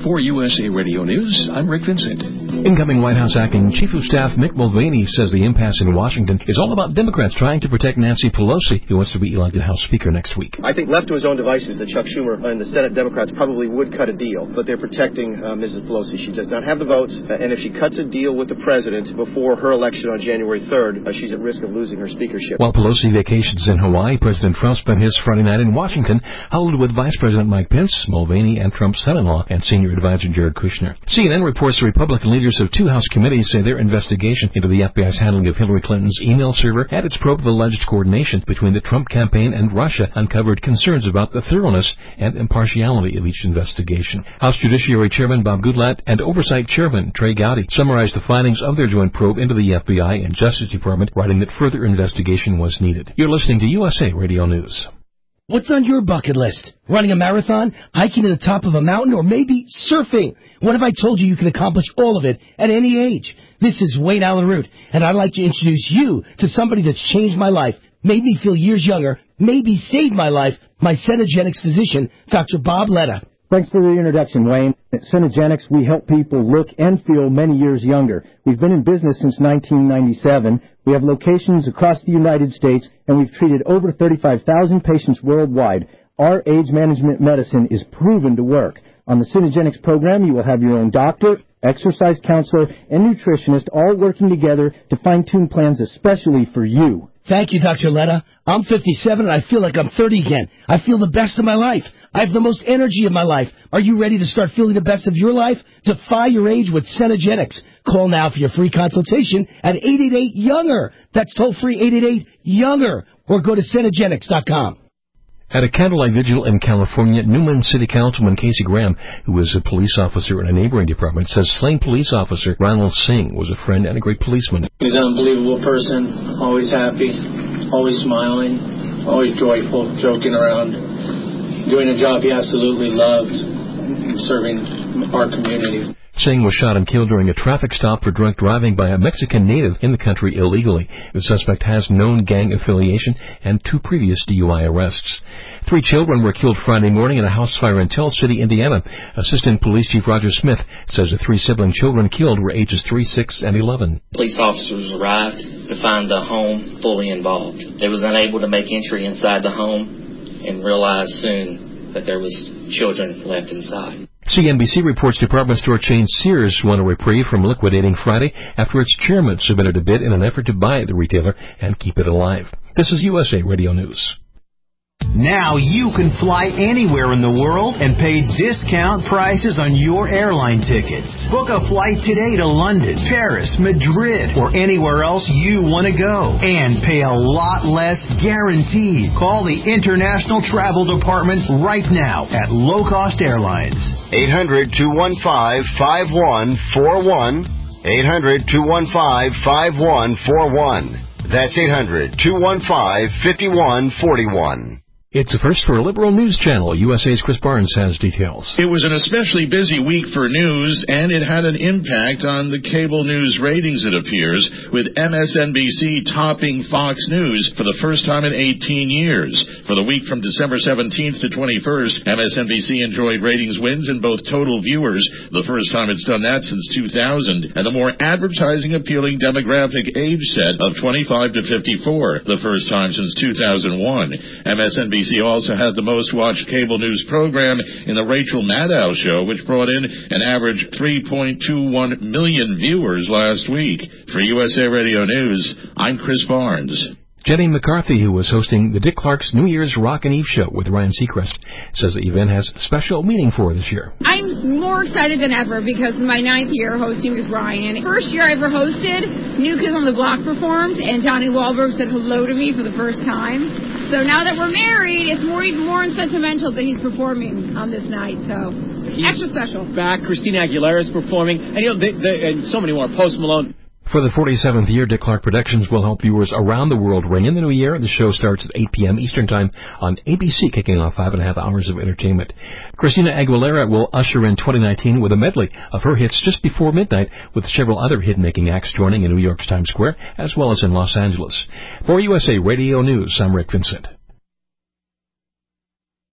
For USA Radio News, I'm Rick Vincent. Incoming White House Acting Chief of Staff Mick Mulvaney says the impasse in Washington is all about Democrats trying to protect Nancy Pelosi, who wants to be elected House Speaker next week. I think left to his own devices that Chuck Schumer and the Senate Democrats probably would cut a deal, but they're protecting Mrs. Pelosi. She does not have the votes, and if she cuts a deal with the president before her election on January 3rd, she's at risk of losing her speakership. While Pelosi vacations in Hawaii, President Trump spent his Friday night in Washington, huddled with Vice President Mike Pence, Mulvaney, and Trump's son-in-law and senior advisor Jared Kushner. CNN reports the Republican leaders of two House committees say their investigation into the FBI's handling of Hillary Clinton's email server and its probe of alleged coordination between the Trump campaign and Russia uncovered concerns about the thoroughness and impartiality of each investigation. House Judiciary Chairman Bob Goodlatte and Oversight Chairman Trey Gowdy summarized the findings of their joint probe into the FBI and Justice Department, writing that further investigation was needed. You're listening to USA Radio News. What's on your bucket list? Running a marathon, hiking to the top of a mountain, or maybe surfing? What if I told you can accomplish all of it at any age? This is Wayne Allen Root, and I'd like to introduce you to somebody that's changed my life, made me feel years younger, maybe saved my life, my Cenegenics physician, Dr. Bob Letta. Thanks for the introduction, Wayne. At Cenegenics, we help people look and feel many years younger. We've been in business since 1997. We have locations across the United States, and we've treated over 35,000 patients worldwide. Our age management medicine is proven to work. On the Cenegenics program, you will have your own doctor, exercise counselor, and nutritionist all working together to fine-tune plans especially for you. Thank you, Dr. Letta. I'm 57 and I feel like I'm 30 again. I feel the best of my life. I have the most energy of my life. Are you ready to start feeling the best of your life? Defy your age with Cenegenics. Call now for your free consultation at 888-YOUNGER. That's toll-free 888-YOUNGER. Or go to Cenegenics.com. At a candlelight vigil in California, Newman City Councilman Casey Graham, who was a police officer in a neighboring department, says slain police officer Ronald Singh was a friend and a great policeman. He's an unbelievable person, always happy, always smiling, always joyful, joking around, doing a job he absolutely loved, serving our community. Singh was shot and killed during a traffic stop for drunk driving by a Mexican native in the country illegally. The suspect has known gang affiliation and 2 previous DUI arrests. 3 children were killed Friday morning in a house fire in Tell City, Indiana. Assistant Police Chief Roger Smith says the 3 sibling children killed were ages 3, 6, and 11. Police officers arrived to find the home fully involved. They was unable to make entry inside the home and realized soon that there was children left inside. CNBC reports department store chain Sears won a reprieve from liquidating Friday after its chairman submitted a bid in an effort to buy the retailer and keep it alive. This is USA Radio News. Now you can fly anywhere in the world and pay discount prices on your airline tickets. Book a flight today to London, Paris, Madrid, or anywhere else you want to go. And pay a lot less guaranteed. Call the International Travel Department right now at Low Cost Airlines. 800-215-5141. 800-215-5141. That's 800-215-5141. It's a first for a liberal news channel. USA's Chris Barnes has details. It was an especially busy week for news, and it had an impact on the cable news ratings, it appears, with MSNBC topping Fox News for the first time in 18 years. For the week from December 17th to 21st, MSNBC enjoyed ratings wins in both total viewers, the first time it's done that since 2000, and a more advertising-appealing demographic age set of 25 to 54, the first time since 2001. MSNBC also had the most watched cable news program in the Rachel Maddow Show, which brought in an average 3.21 million viewers last week. For USA Radio News, I'm Chris Barnes. Jenny McCarthy, who was hosting the Dick Clark's New Year's Rockin' Eve show with Ryan Seacrest, says the event has special meaning for her this year. I'm more excited than ever because my 9th year hosting with Ryan. First year I ever hosted, New Kids on the Block performed, and Donnie Wahlberg said hello to me for the first time. So now that we're married, it's even more sentimental that he's performing on this night. So extra special. Back, Christina Aguilera is performing, and and so many more. Post Malone. For the 47th year, Dick Clark Productions will help viewers around the world ring in the new year. The show starts at 8 p.m. Eastern Time on ABC, kicking off 5.5 hours of entertainment. Christina Aguilera will usher in 2019 with a medley of her hits just before midnight, with several other hit-making acts joining in New York's Times Square, as well as in Los Angeles. For USA Radio News, I'm Rick Vincent.